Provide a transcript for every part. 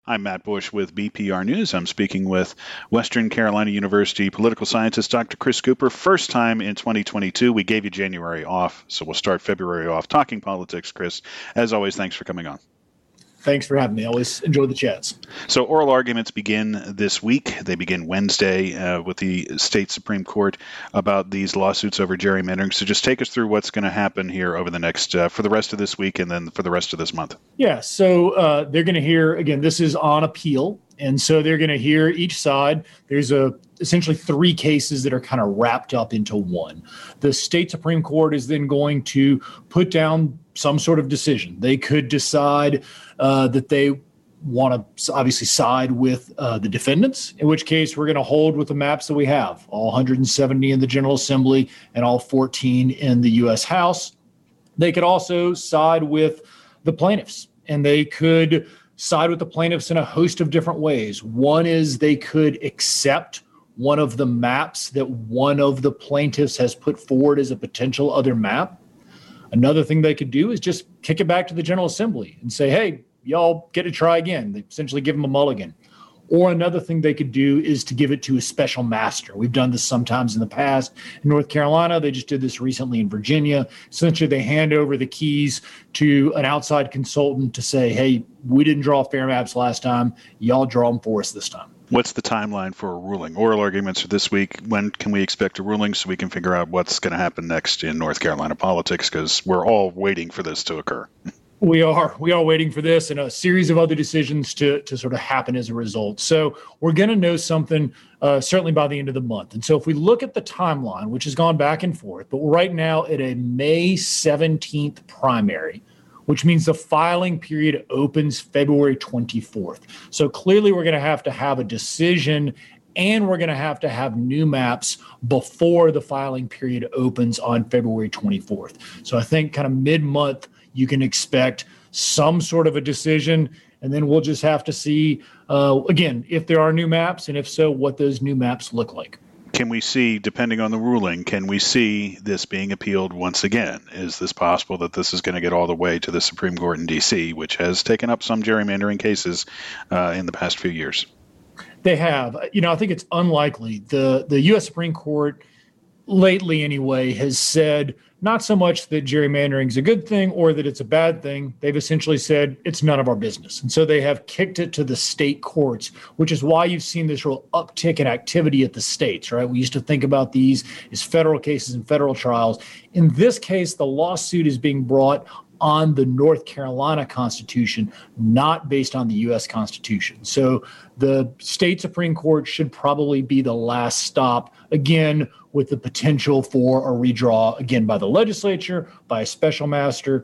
I'm Matt Bush with BPR News. I'm speaking with Western Carolina University political scientist Dr. Chris Cooper. First time in 2022. We gave you January off, so we'll start February off talking politics. Chris, as always, thanks for coming on. Thanks for having me. I always enjoy the chats. So oral arguments begin this week. They begin Wednesday with the state Supreme Court about these lawsuits over gerrymandering. So just take us through what's going to happen here over the next, for the rest of this week and then for the rest of this month. Yeah, so they're going to hear, again, this is on appeal. And so they're going to hear each side. There's essentially three cases that are kind of wrapped up into one. The state Supreme Court is then going to put down some sort of decision. They could decide that they want to obviously side with the defendants, in which case we're going to hold with the maps that we have, all 170 in the General Assembly and all 14 in the U.S. House. They could also side with the plaintiffs, and they could side with the plaintiffs in a host of different ways. One is they could accept one of the maps that one of the plaintiffs has put forward as a potential other map. Another thing they could do is just kick it back to the General Assembly and say, hey, y'all get to try again. They essentially give them a mulligan. Or another thing they could do is to give it to a special master. We've done this sometimes in the past. In North Carolina, they just did this recently in Virginia. Essentially, they hand over the keys to an outside consultant to say, hey, we didn't draw fair maps last time. Y'all draw them for us this time. What's the timeline for a ruling? Oral arguments are this week. When can we expect a ruling so we can figure out what's going to happen next in North Carolina politics? Because we're all waiting for this to occur. We are waiting for this and a series of other decisions to sort of happen as a result. So we're going to know something certainly by the end of the month. And so if we look at the timeline, which has gone back and forth, but we're right now at a May 17th primary, which means the filing period opens February 24th. So clearly we're going to have a decision, and we're going to have new maps before the filing period opens on February 24th. So I think kind of mid-month, you can expect some sort of a decision, and then we'll just have to see, again, if there are new maps, and if so, what those new maps look like. Can we see, depending on the ruling, can we see this being appealed once again? Is this possible that this is going to get all the way to the Supreme Court in D.C., which has taken up some gerrymandering cases in the past few years? They have. I think it's unlikely. The U.S. Supreme Court, lately anyway, has said not so much that gerrymandering is a good thing or that it's a bad thing. They've essentially said it's none of our business. And so they have kicked it to the state courts, which is why you've seen this real uptick in activity at the states, right? We used to think about these as federal cases and federal trials. In this case, the lawsuit is being brought on the North Carolina Constitution, not based on the U.S. Constitution. So the state Supreme Court should probably be the last stop, again, with the potential for a redraw, again, by the legislature, by a special master,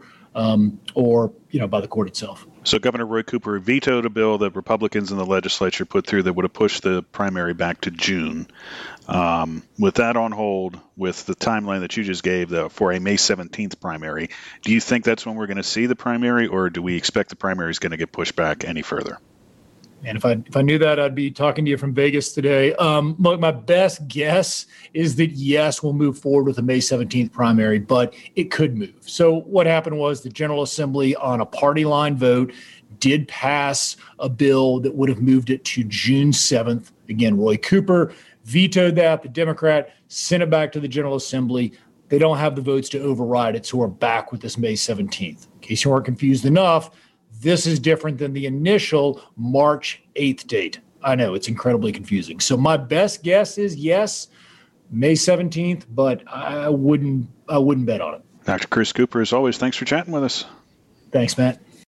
or by the court itself. So Governor Roy Cooper vetoed a bill that Republicans in the legislature put through that would have pushed the primary back to June. With that on hold, with the timeline that you just gave for a May 17th primary, do you think that's when we're going to see the primary, or do we expect the primary is going to get pushed back any further? And if I knew that, I'd be talking to you from Vegas today. My best guess is that, yes, we'll move forward with the May 17th primary, but it could move. So what happened was the General Assembly, on a party line vote, did pass a bill that would have moved it to June 7th. Again, Roy Cooper vetoed that. The Democrat sent it back to the General Assembly. They don't have the votes to override it, so we're back with this May 17th. In case you weren't confused enough, this is different than the initial March 8th date. I know, it's incredibly confusing. So my best guess is yes, May 17th, but I wouldn't bet on it. Dr. Chris Cooper, as always, thanks for chatting with us. Thanks, Matt.